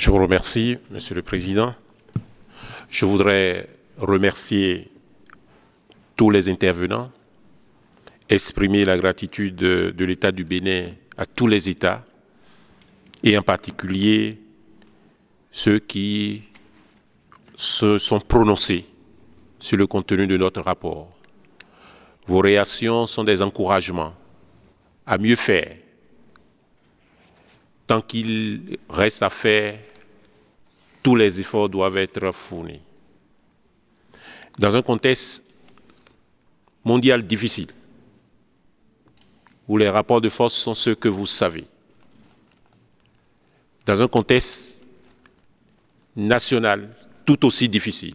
Je vous remercie, Monsieur le Président. Je voudrais remercier tous les intervenants, exprimer la gratitude de l'État du Bénin à tous les États, et en particulier ceux qui se sont prononcés sur le contenu de notre rapport. Vos réactions sont des encouragements à mieux faire. Tant qu'il reste à faire, tous les efforts doivent être fournis. Dans un contexte mondial difficile, où les rapports de force sont ceux que vous savez, dans un contexte national tout aussi difficile,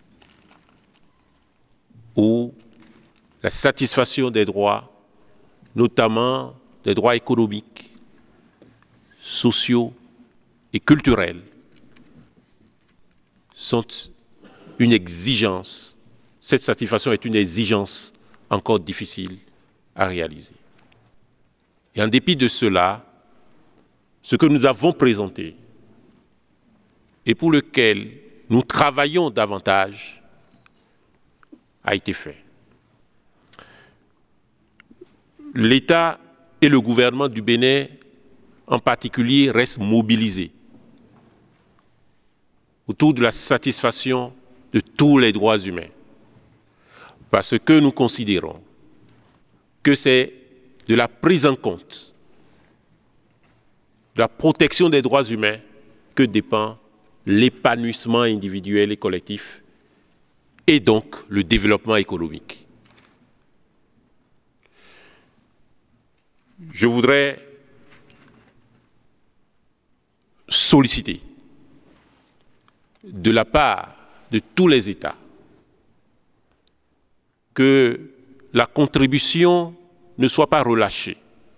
où la satisfaction des droits, notamment des droits économiques, sociaux et culturels, sont une exigence. Cette satisfaction est une exigence encore difficile à réaliser. Et en dépit de cela, ce que nous avons présenté et pour lequel nous travaillons davantage a été fait. L'État et le gouvernement du Bénin en particulier restent mobilisés autour de la satisfaction de tous les droits humains, parce que nous considérons que c'est de la prise en compte, de la protection des droits humains que dépend l'épanouissement individuel et collectif et donc le développement économique. Je voudrais solliciter de la part de tous les États que la contribution ne soit pas relâchée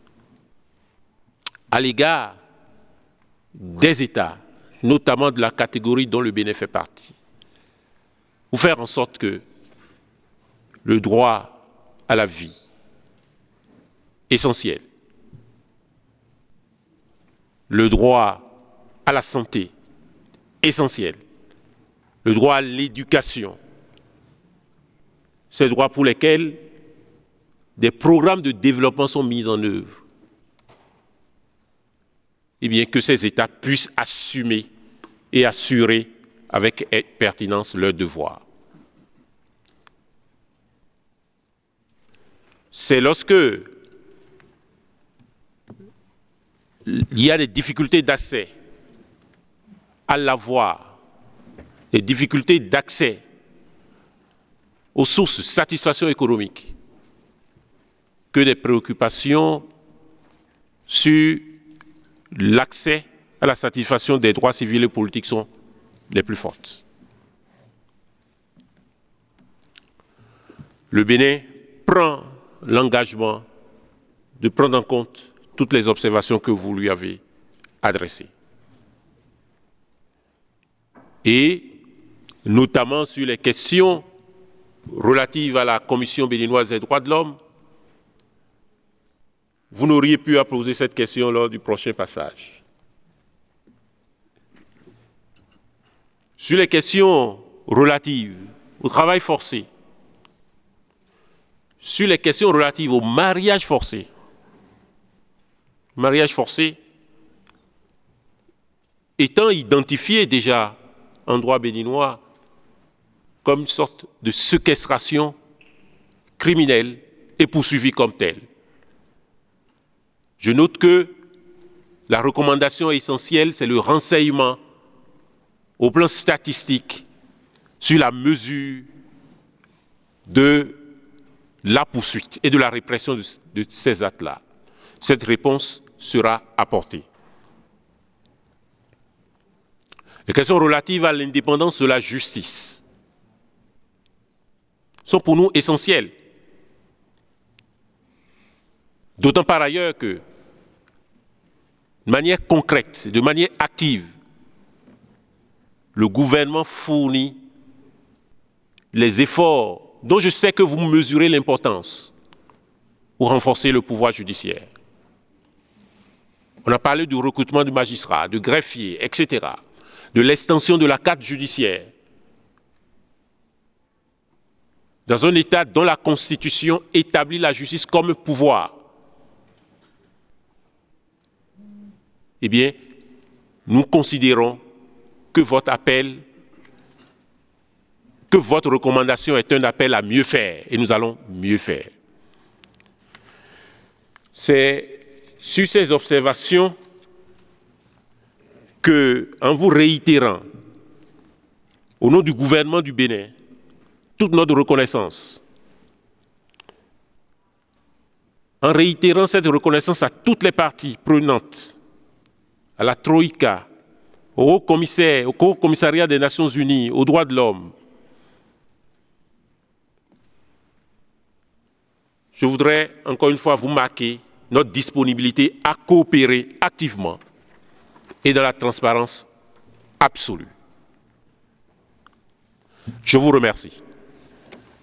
à l'égard des États, notamment de la catégorie dont le Bénin fait partie, pour faire en sorte que le droit à la vie, essentiel, le droit à la santé, essentiel, le droit à l'éducation, ces droits pour lesquels des programmes de développement sont mis en œuvre, et bien que ces États puissent assumer et assurer avec pertinence leurs devoirs. C'est lorsque il y a des difficultés d'accès à l'avoir, des difficultés d'accès aux sources de satisfaction économique, que des préoccupations sur l'accès à la satisfaction des droits civils et politiques sont les plus fortes. Le Bénin prend l'engagement de prendre en compte toutes les observations que vous lui avez adressées. Et notamment sur les questions relatives à la Commission béninoise des droits de l'homme, vous n'auriez pu poser cette question lors du prochain passage. Sur les questions relatives au travail forcé, sur les questions relatives au mariage forcé étant identifié déjà en droit béninois comme une sorte de séquestration criminelle et poursuivie comme telle. Je note que la recommandation essentielle, c'est le renseignement au plan statistique sur la mesure de la poursuite et de la répression de ces actes-là. Cette réponse sera apportée. Les questions relatives à l'indépendance de la justice sont pour nous essentielles. D'autant par ailleurs que, de manière concrète, de manière active, le gouvernement fournit les efforts dont je sais que vous mesurez l'importance pour renforcer le pouvoir judiciaire. On a parlé du recrutement de magistrats, de greffiers, etc. de l'extension de la carte judiciaire dans un État dont la Constitution établit la justice comme pouvoir, eh bien, nous considérons que votre appel, que votre recommandation est un appel à mieux faire, et nous allons mieux faire. C'est sur ces observations que, en vous réitérant, au nom du gouvernement du Bénin, toute notre reconnaissance, en réitérant cette reconnaissance à toutes les parties prenantes, à la Troïka, au Haut Commissaire, au Haut Commissariat des Nations Unies, aux droits de l'homme, je voudrais encore une fois vous marquer notre disponibilité à coopérer activement et dans la transparence absolue. Je vous remercie.